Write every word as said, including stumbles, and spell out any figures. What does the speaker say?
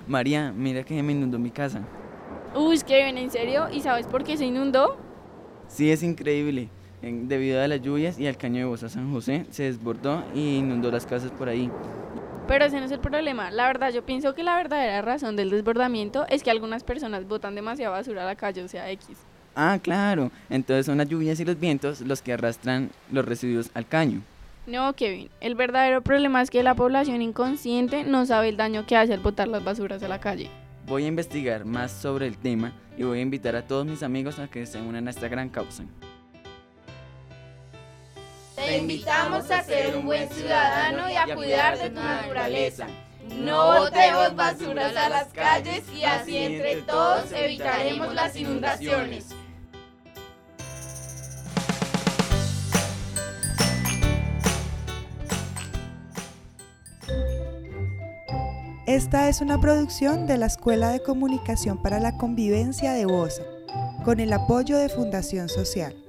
María, mira que me inundó mi casa. Uy, Kevin, ¿en serio? ¿Y sabes por qué se inundó? Sí, es increíble. En- debido a las lluvias y al caño de Bosa San José, se desbordó y inundó las casas por ahí. Pero ese no es el problema. La verdad, yo pienso que la verdadera razón del desbordamiento es que algunas personas botan demasiada basura a la calle, o sea, X. Ah, claro. Entonces son las lluvias y los vientos los que arrastran los residuos al caño. No, Kevin, el verdadero problema es que la población inconsciente no sabe el daño que hace al botar las basuras a la calle. Voy a investigar más sobre el tema y voy a invitar a todos mis amigos a que se unan a esta gran causa. Te invitamos a ser un buen ciudadano y a cuidar de tu naturaleza. No botemos basuras a las calles y así entre todos evitaremos las inundaciones. Esta es una producción de la Escuela de Comunicación para la Convivencia de Bosa, con el apoyo de Fundación Social.